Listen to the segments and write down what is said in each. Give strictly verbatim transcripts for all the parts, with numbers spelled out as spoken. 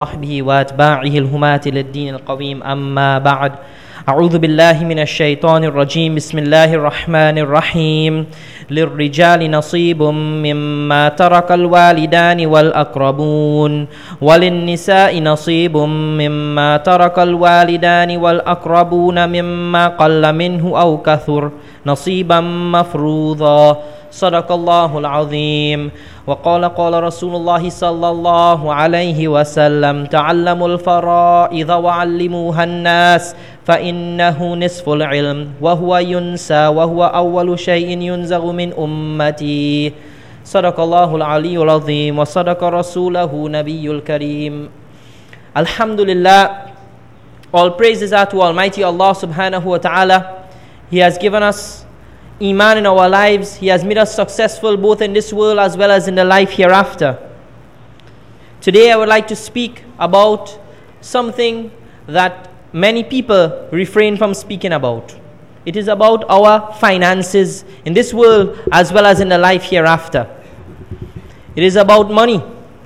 وصحبه وأتباعه الهماة للدين القويم أما بعد أعوذ بالله من الشيطان الرجيم بسم الله الرحمن الرحيم للرجال نصيب مما ترك الوالدان والأقربون وللنساء نصيب مما ترك الوالدان والأقربون مما قل منه أو كثر نصيبا مفروضا صدق الله العظيم وقال قال رسول الله صلى الله عليه وسلم تعلموا الفرائض وعلموها الناس فإنه نصف العلم وهو ينسى وهو أول شيء ينزغ من أمتي صدق الله العلي العظيم وصدق رسوله نبي الكريم. Alhamdulillah, all praises are to Almighty Allah subhanahu wa ta'ala. He has given us Iman in our lives. He has made us successful both in this world as well as in the life hereafter. Today I would like to speak about something that many people refrain from speaking about. It is about our finances in this world as well as in the life hereafter. It is about money.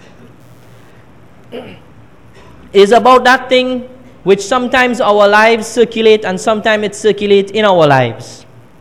It is about that thing which sometimes our lives circulate and sometimes it circulates in our lives.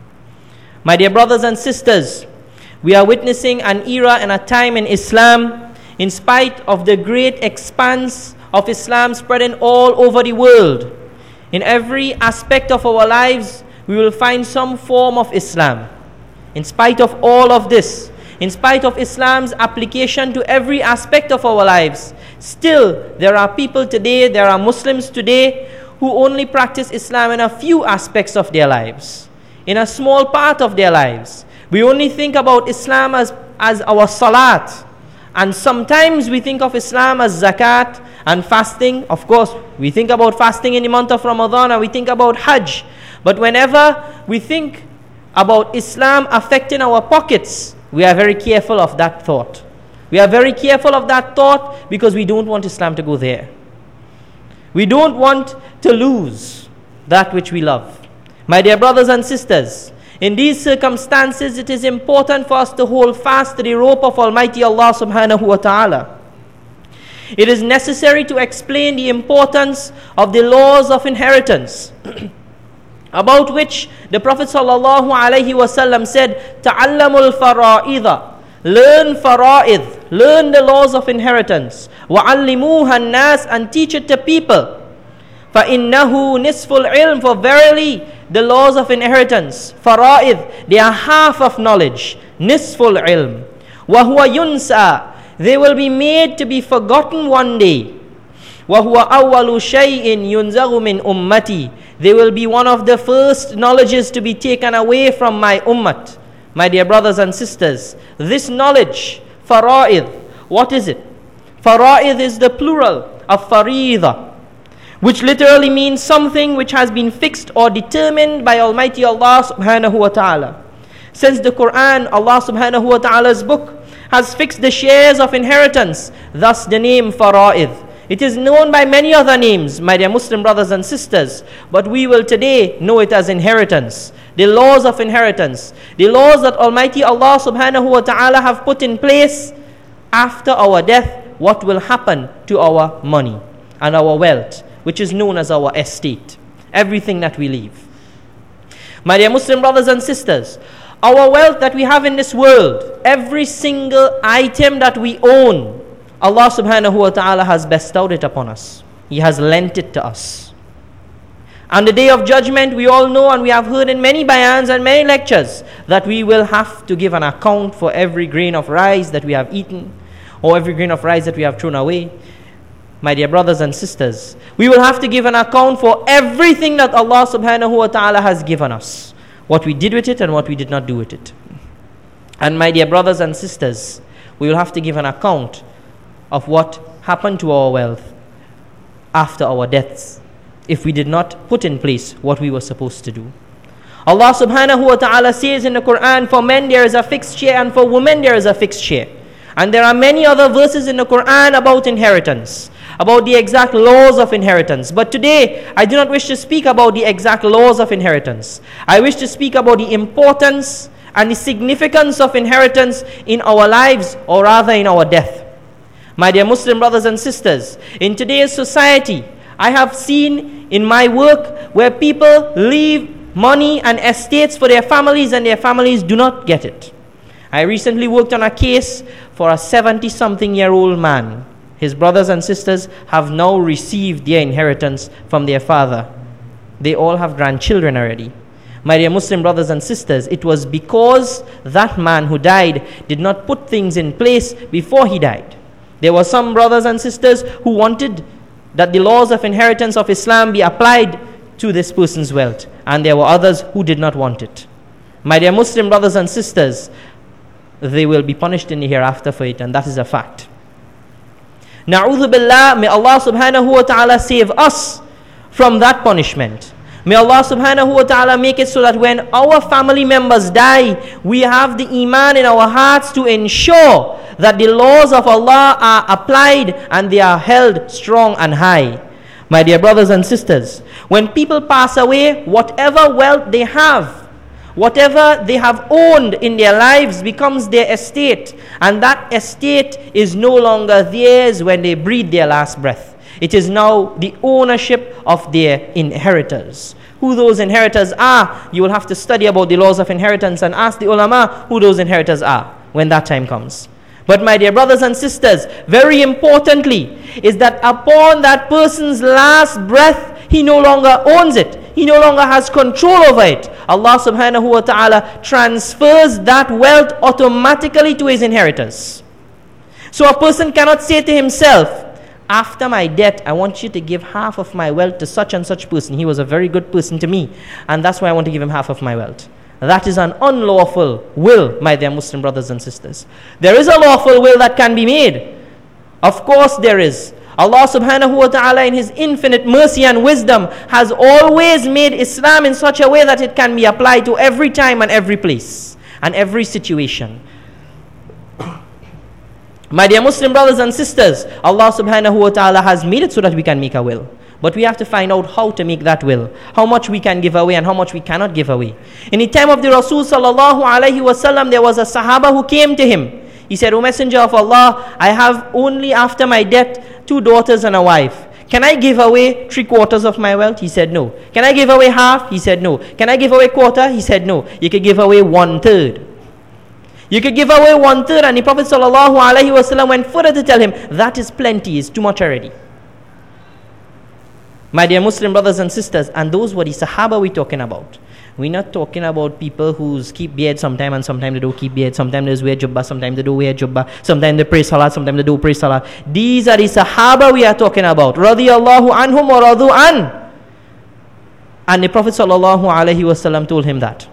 My dear brothers and sisters, we are witnessing an era and a time in Islam, in spite of the great expanse of Islam spreading all over the world. In every aspect of our lives, we will find some form of Islam. In spite of all of this, in spite of Islam's application to every aspect of our lives, still there are people today, there are Muslims today, who only practice Islam in a few aspects of their lives, in a small part of their lives. We only think about Islam as, as our salat. And sometimes we think of Islam as zakat and fasting. Of course, we think about fasting in the month of Ramadan and we think about Hajj. But whenever we think about Islam affecting our pockets, we are very careful of that thought. We are very careful of that thought because we don't want Islam to go there. We don't want to lose that which we love. My dear brothers and sisters, in these circumstances, it is important for us to hold fast to the rope of Almighty Allah subhanahu wa ta'ala. It is necessary to explain the importance of the laws of inheritance, about which the Prophet sallallahu alaihi wasallam said, "Ta'allamul fara'idha." Learn fara'id, learn the laws of inheritance. وَعَلِّمُوهَا النَّاسِ, and teach it to people. فَإِنَّهُ نِصْفُ الْعِلْمِ, for verily the laws of inheritance, fara'id, they are half of knowledge. Nisful ilm. وَهُوَ يُنْسَى, they will be made to be forgotten one day. وَهُوَ أَوَّلُ شَيْءٍ يُنْزَغُ مِنْ أُمَّتِي, they will be one of the first knowledges to be taken away from my ummat. My dear brothers and sisters, this knowledge, fara'id, what is it? Fara'id is the plural of farida, which literally means something which has been fixed or determined by Almighty Allah subhanahu wa ta'ala. Since the Quran, Allah subhanahu wa ta'ala's book, has fixed the shares of inheritance, thus the name fara'id. It is known by many other names, my dear Muslim brothers and sisters, but we will today know it as inheritance. The laws of inheritance, the laws that Almighty Allah subhanahu wa ta'ala have put in place after our death, what will happen to our money and our wealth, which is known as our estate, everything that we leave. My dear Muslim brothers and sisters, our wealth that we have in this world, every single item that we own, Allah subhanahu wa ta'ala has bestowed it upon us. He has lent it to us. On the day of judgment, we all know and we have heard in many bayans and many lectures that we will have to give an account for every grain of rice that we have eaten or every grain of rice that we have thrown away. My dear brothers and sisters, we will have to give an account for everything that Allah subhanahu wa ta'ala has given us, what we did with it and what we did not do with it. And my dear brothers and sisters, we will have to give an account of what happened to our wealth after our deaths, if we did not put in place what we were supposed to do. Allah subhanahu wa ta'ala says in the Quran, for men there is a fixed share and for women there is a fixed share. And there are many other verses in the Quran about inheritance, about the exact laws of inheritance. But today, I do not wish to speak about the exact laws of inheritance. I wish to speak about the importance and the significance of inheritance in our lives, or rather in our death. My dear Muslim brothers and sisters, in today's society, I have seen in my work where people leave money and estates for their families and their families do not get it. I recently worked on a case for a seventy-something-year-old man. His brothers and sisters have now received their inheritance from their father. They all have grandchildren already. My dear Muslim brothers and sisters, it was because that man who died did not put things in place before he died. There were some brothers and sisters who wanted that the laws of inheritance of Islam be applied to this person's wealth, and there were others who did not want it. My dear Muslim brothers and sisters, they will be punished in the hereafter for it, and that is a fact. Na'udhu billah, may Allah subhanahu wa ta'ala save us from that punishment. May Allah subhanahu wa ta'ala make it so that when our family members die, we have the iman in our hearts to ensure that the laws of Allah are applied and they are held strong and high. My dear brothers and sisters, when people pass away, whatever wealth they have, whatever they have owned in their lives becomes their estate, and that estate is no longer theirs when they breathe their last breath. It is now the ownership of their inheritors. Who those inheritors are, you will have to study about the laws of inheritance and ask the ulama who those inheritors are when that time comes. But my dear brothers and sisters, very importantly is that upon that person's last breath, he no longer owns it. He no longer has control over it. Allah subhanahu wa ta'ala transfers that wealth automatically to his inheritors. So a person cannot say to himself, after my death, I want you to give half of my wealth to such and such person. He was a very good person to me, and that's why I want to give him half of my wealth. That is an unlawful will, my dear Muslim brothers and sisters. There is a lawful will that can be made. Of course there is. Allah subhanahu wa ta'ala in His infinite mercy and wisdom has always made Islam in such a way that it can be applied to every time and every place and every situation. My dear Muslim brothers and sisters, Allah subhanahu wa ta'ala has made it so that we can make a will. But we have to find out how to make that will, how much we can give away and how much we cannot give away. In the time of the Rasul sallallahu alayhi wasallam, there was a Sahaba who came to him. He said, O Messenger of Allah, I have only after my death two daughters and a wife. Can I give away three quarters of my wealth? He said no. Can I give away half? He said no. Can I give away quarter? He said no. You could give away one third. You could give away one third, and the Prophet sallallahu alaihi wasallam went further to tell him, that is plenty, it's too much already. My dear Muslim brothers and sisters, and those were the Sahaba we're talking about. We're not talking about people who keep beard sometime and sometimes they don't keep beard. Sometimes they wear jubbah, sometimes they don't wear jubbah. Sometimes they pray salat, sometimes they don't pray salat. These are the Sahaba we are talking about. Radiyallahu anhum wa radu an. And the Prophet sallallahu alaihi wasallam told him that.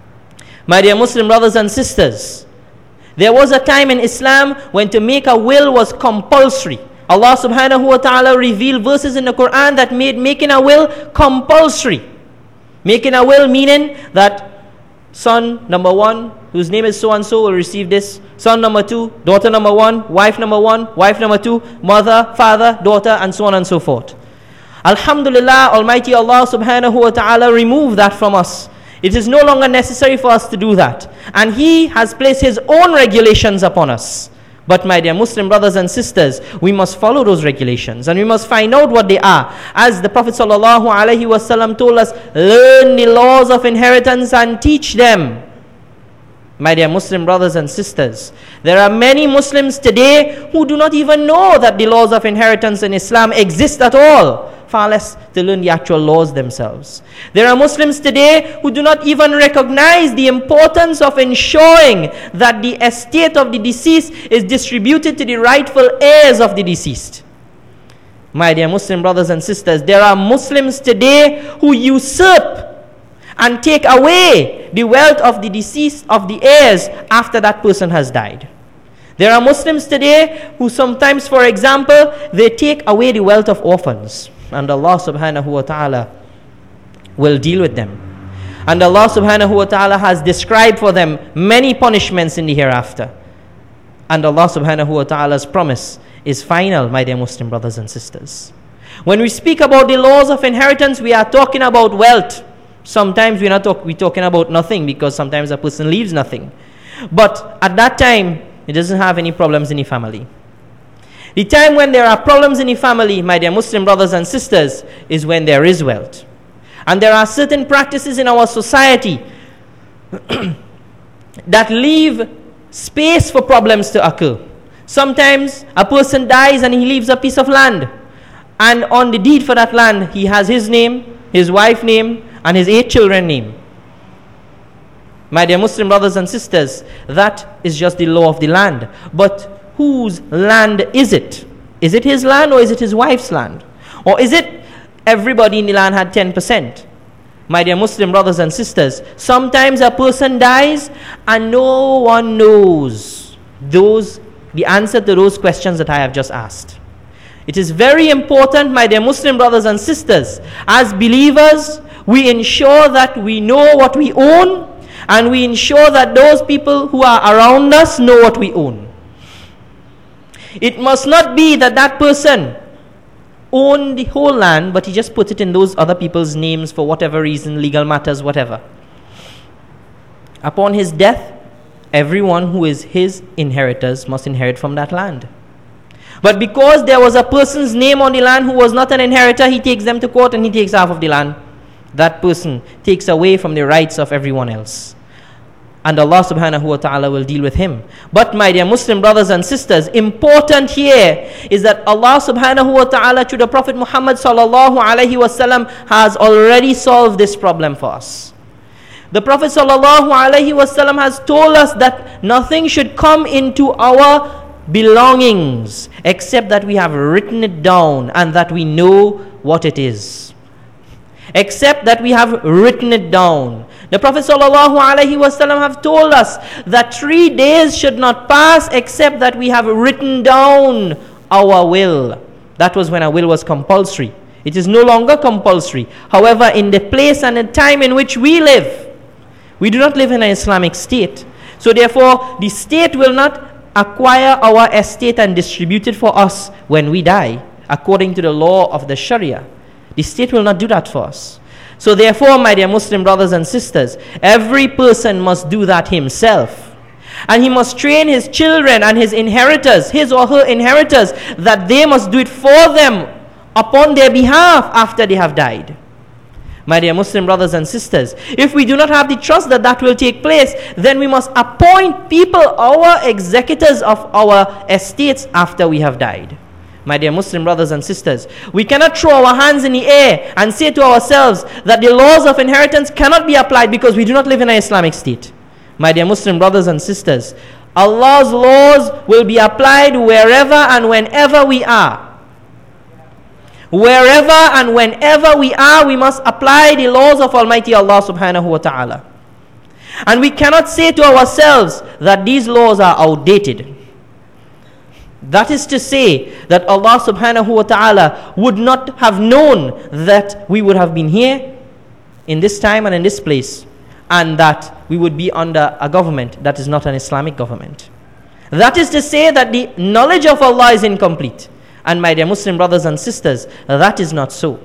My dear Muslim brothers and sisters, there was a time in Islam when to make a will was compulsory. Allah subhanahu wa ta'ala revealed verses in the Quran that made making a will compulsory. Making a will meaning that son number one, whose name is so-and-so, will receive this. Son number two, daughter number one, wife number one, wife number two, mother, father, daughter, and so on and so forth. Alhamdulillah, Almighty Allah subhanahu wa ta'ala removed that from us. It is no longer necessary for us to do that. And He has placed His own regulations upon us. But my dear Muslim brothers and sisters, we must follow those regulations and we must find out what they are. As the Prophet sallallahu alaihi wasallam told us, learn the laws of inheritance and teach them. My dear Muslim brothers and sisters, there are many Muslims today who do not even know that the laws of inheritance in Islam exist at all, far less to learn the actual laws themselves. There are Muslims today who do not even recognize the importance of ensuring that the estate of the deceased is distributed to the rightful heirs of the deceased. My dear Muslim brothers and sisters, there are Muslims today who usurp and take away the wealth of the deceased, of the heirs, after that person has died. There are Muslims today who sometimes, for example, they take away the wealth of orphans. And Allah subhanahu wa ta'ala will deal with them. And Allah subhanahu wa ta'ala has described for them many punishments in the hereafter. And Allah subhanahu wa ta'ala's promise is final, my dear Muslim brothers and sisters. When we speak about the laws of inheritance, we are talking about wealth. Sometimes we're not talk, we're talking about nothing, because sometimes a person leaves nothing. But at that time, he doesn't have any problems in the family. The time when there are problems in the family, my dear Muslim brothers and sisters, is when there is wealth. And there are certain practices in our society that leave space for problems to occur. Sometimes a person dies and he leaves a piece of land. And on the deed for that land, he has his name, his wife's name, and his eight children's name. My dear Muslim brothers and sisters, that is just the law of the land. But whose land is it? Is it his land or is it his wife's land? Or is it everybody in the land had ten percent? My dear Muslim brothers and sisters, sometimes a person dies and no one knows those, the answer to those questions that I have just asked. It is very important, my dear Muslim brothers and sisters, as believers, we ensure that we know what we own, and we ensure that those people who are around us know what we own. It must not be that that person owned the whole land, but he just put it in those other people's names for whatever reason, legal matters, whatever. Upon his death, everyone who is his inheritors must inherit from that land. But because there was a person's name on the land who was not an inheritor, he takes them to court and he takes half of the land. That person takes away from the rights of everyone else. And Allah subhanahu wa ta'ala will deal with him. But my dear Muslim brothers and sisters, important here is that Allah subhanahu wa ta'ala to the Prophet Muhammad sallallahu alayhi wa sallam has already solved this problem for us. The Prophet sallallahu alayhi wa sallam has told us that nothing should come into our belongings except that we have written it down and that we know what it is. Except that we have written it down. The Prophet sallallahu alaihi wasallam have told us that three days should not pass except that we have written down our will. That was when a will was compulsory. It is no longer compulsory. However, in the place and the time in which we live, we do not live in an Islamic state. So therefore, the state will not acquire our estate and distribute it for us when we die, according to the law of the Sharia. The state will not do that for us. So therefore, my dear Muslim brothers and sisters, every person must do that himself. And he must train his children and his inheritors, his or her inheritors, that they must do it for them upon their behalf after they have died. My dear Muslim brothers and sisters, if we do not have the trust that that will take place, then we must appoint people, our executors of our estates after we have died. My dear Muslim brothers and sisters, we cannot throw our hands in the air and say to ourselves that the laws of inheritance cannot be applied because we do not live in an Islamic state. My dear Muslim brothers and sisters, Allah's laws will be applied wherever and whenever we are. Wherever and whenever we are, we must apply the laws of Almighty Allah subhanahu wa ta'ala. And we cannot say to ourselves that these laws are outdated. That is to say that Allah subhanahu wa ta'ala would not have known that we would have been here in this time and in this place, and that we would be under a government that is not an Islamic government. That is to say that the knowledge of Allah is incomplete. And my dear Muslim brothers and sisters, that is not so.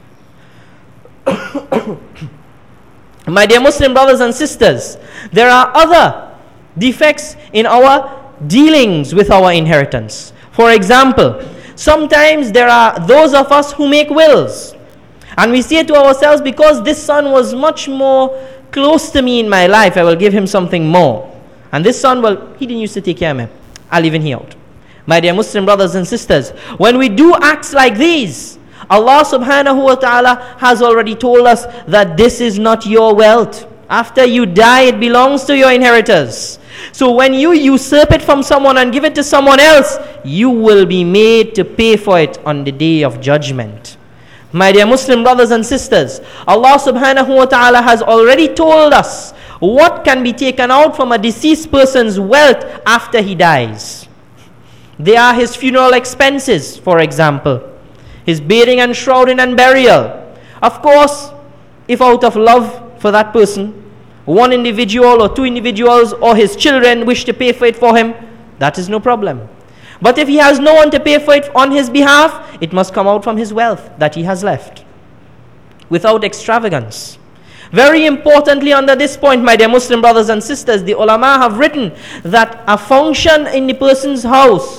My dear Muslim brothers and sisters, there are other defects in our dealings with our inheritance. For example, sometimes there are those of us who make wills, and we say to ourselves, because this son was much more close to me in my life, I will give him something more. And this son, well, he didn't used to take care of me, I'll leave him out. My dear Muslim brothers and sisters, when we do acts like these, Allah subhanahu wa ta'ala has already told us that this is not your wealth. After you die, it belongs to your inheritors. So when you usurp it from someone and give it to someone else, you will be made to pay for it on the day of judgment. My dear Muslim brothers and sisters, Allah subhanahu wa ta'ala has already told us what can be taken out from a deceased person's wealth after he dies. They are his funeral expenses, for example, his bathing and shrouding and burial. Of course, if out of love for that person, one individual or two individuals or his children wish to pay for it for him, that is no problem. But if he has no one to pay for it on his behalf, it must come out from his wealth that he has left, without extravagance. Very importantly, under this point, my dear Muslim brothers and sisters, the ulama have written that a function in the person's house,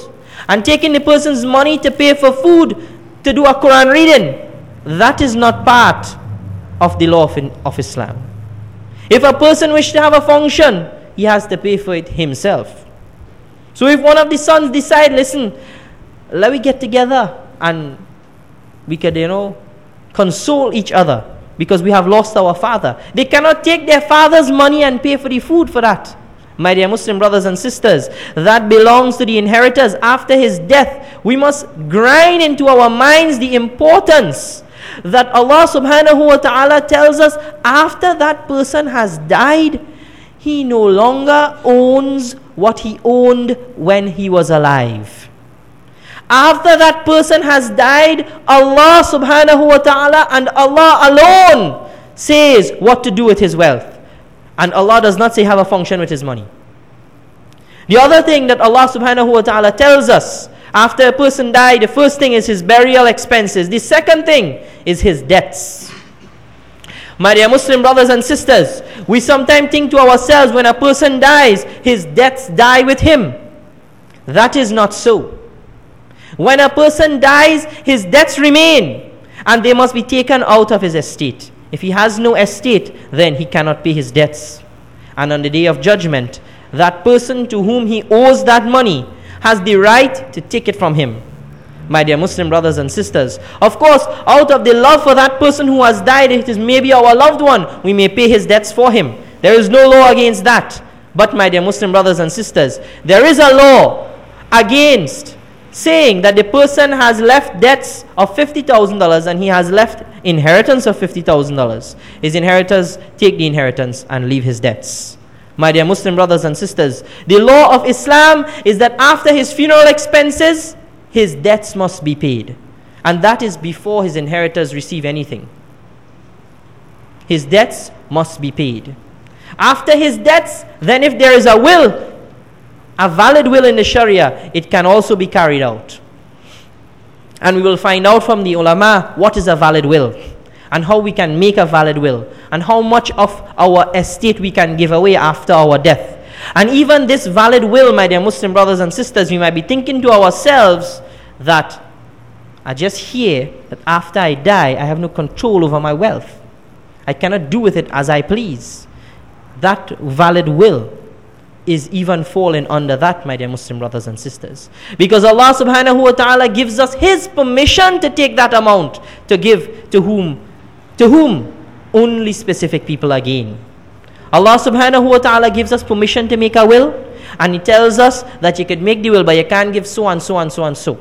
and taking the person's money to pay for food, to do a Quran reading, that is not part of the law of, of Islam. If a person wishes to have a function, he has to pay for it himself. So if one of the sons decide, listen, let me get together and we could, you know, console each other because we have lost our father. They cannot take their father's money and pay for the food for that. My dear Muslim brothers and sisters, that belongs to the inheritors after his death. We must grind into our minds the importance that Allah subhanahu wa ta'ala tells us after that person has died, he no longer owns what he owned when he was alive. After that person has died, Allah subhanahu wa ta'ala and Allah alone says what to do with his wealth. And Allah does not say have a function with his money. The other thing that Allah subhanahu wa ta'ala tells us, after a person died, the first thing is his burial expenses. The second thing is his debts. My dear Muslim brothers and sisters, we sometimes think to ourselves when a person dies, his debts die with him. That is not so. When a person dies, his debts remain and they must be taken out of his estate. If he has no estate, then he cannot pay his debts. And on the day of judgment, that person to whom he owes that money has the right to take it from him. My dear Muslim brothers and sisters, of course, out of the love for that person who has died, it is maybe our loved one, we may pay his debts for him. There is no law against that. But my dear Muslim brothers and sisters, there is a law against saying that the person has left debts of fifty thousand dollars and he has left inheritance of fifty thousand dollars. His inheritors take the inheritance and leave his debts. My dear Muslim brothers and sisters, the law of Islam is that after his funeral expenses, his debts must be paid. And that is before his inheritors receive anything. His debts must be paid. After his debts, then if there is a will, a valid will in the Sharia, it can also be carried out. And we will find out from the ulama what is a valid will and how we can make a valid will and how much of our estate we can give away after our death. And even this valid will, my dear Muslim brothers and sisters, we might be thinking to ourselves that I just hear that after I die, I have no control over my wealth. I cannot do with it as I please. That valid will is even falling under that, my dear Muslim brothers and sisters. Because Allah subhanahu wa ta'ala gives us his permission to take that amount, to give to whom, to whom only specific people again. Allah subhanahu wa ta'ala gives us permission to make a will, and he tells us that you could make the will, but you can't give so and so and so and so.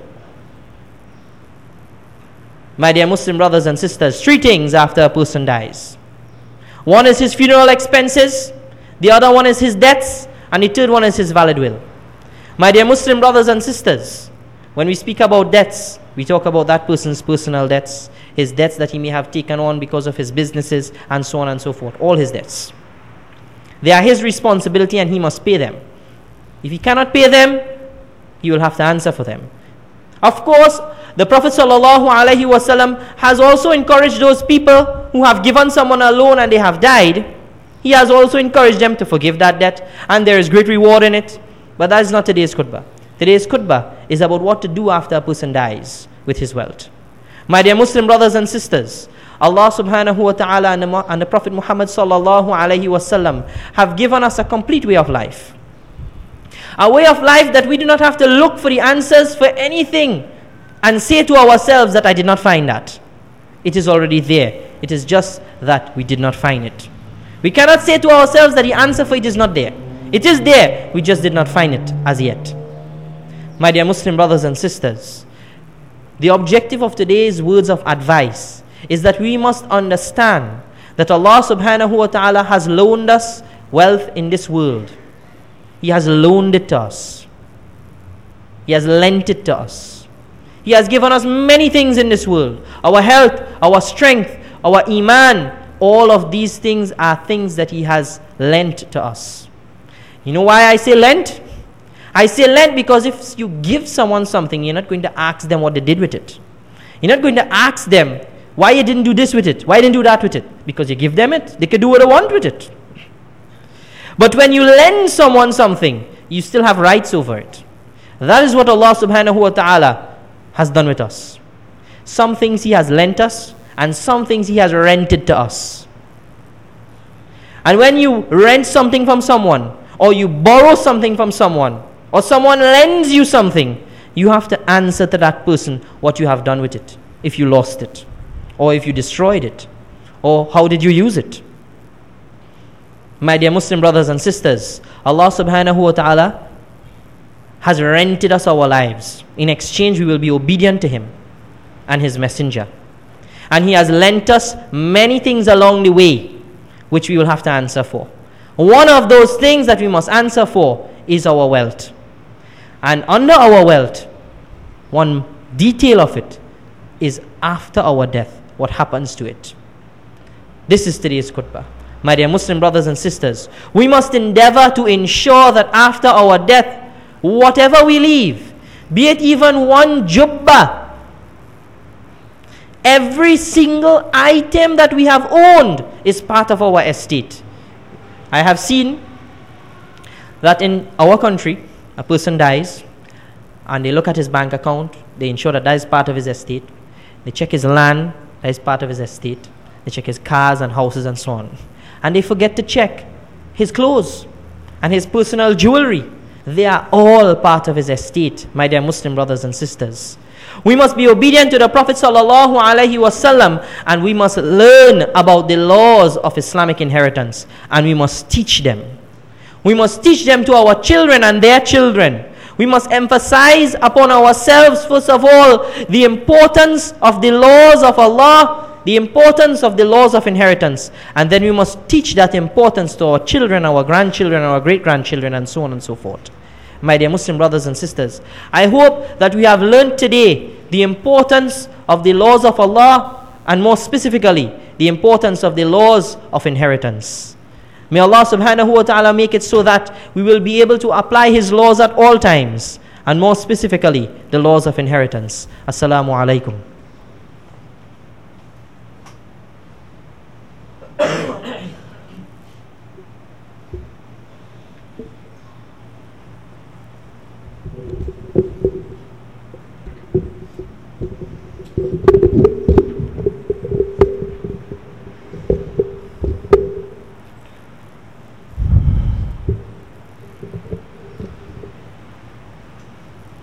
My dear Muslim brothers and sisters, three things after a person dies. One is his funeral expenses, the other one is his debts, and the third one is his valid will. My dear Muslim brothers and sisters, when we speak about debts, we talk about that person's personal debts, his debts that he may have taken on because of his businesses, and so on and so forth. All his debts. They are his responsibility and he must pay them. If he cannot pay them, he will have to answer for them. Of course, the Prophet ﷺ has also encouraged those people who have given someone a loan and they have died. He has also encouraged them to forgive that debt, and there is great reward in it. But that is not today's khutbah. Today's khutbah is about what to do after a person dies with his wealth. My dear Muslim brothers and sisters, Allah subhanahu wa ta'ala and the, and the Prophet Muhammad sallallahu alayhi wa sallam have given us a complete way of life. A way of life that we do not have to look for the answers for anything and say to ourselves that I did not find that. It is already there. It is just that we did not find it. We cannot say to ourselves that the answer for it is not there. It is there, we just did not find it as yet. My dear Muslim brothers and sisters, the objective of today's words of advice is that we must understand that Allah subhanahu wa ta'ala has loaned us wealth in this world. He has loaned it to us. He has lent it to us. He has given us many things in this world. Our health, our strength, our iman. All of these things are things that he has lent to us. You know why I say lent? I say lent because if you give someone something, you're not going to ask them what they did with it. You're not going to ask them why you didn't do this with it, why you didn't do that with it. Because you give them it, they can do what they want with it. But when you lend someone something, you still have rights over it. That is what Allah subhanahu wa ta'ala has done with us. Some things He has lent us, and some things He has rented to us. And when you rent something from someone, or you borrow something from someone, or someone lends you something, you have to answer to that person what you have done with it. If you lost it, or if you destroyed it, or how did you use it. My dear Muslim brothers and sisters, Allah subhanahu wa ta'ala has rented us our lives. In exchange, we will be obedient to Him and His messenger. And He has lent us many things along the way, which we will have to answer for. One of those things that we must answer for is our wealth. And under our wealth, one detail of it is after our death, what happens to it. This is today's khutbah. My dear Muslim brothers and sisters, we must endeavor to ensure that after our death, whatever we leave, be it even one jubbah, every single item that we have owned is part of our estate. I have seen that in our country, a person dies and they look at his bank account, they ensure that that is part of his estate. They check his land, that is part of his estate. They check his cars and houses and so on. And they forget to check his clothes and his personal jewelry. They are all part of his estate, my dear Muslim brothers and sisters. We must be obedient to the Prophet sallallahu alaihi wasallam, and we must learn about the laws of Islamic inheritance, and we must teach them. We must teach them to our children and their children. We must emphasize upon ourselves, first of all, the importance of the laws of Allah, the importance of the laws of inheritance, and then we must teach that importance to our children, our grandchildren, our great-grandchildren, and so on and so forth. My dear Muslim brothers and sisters, I hope that we have learned today the importance of the laws of Allah, and more specifically, the importance of the laws of inheritance. May Allah subhanahu wa ta'ala make it so that we will be able to apply His laws at all times, and more specifically, the laws of inheritance. Assalamu alaikum.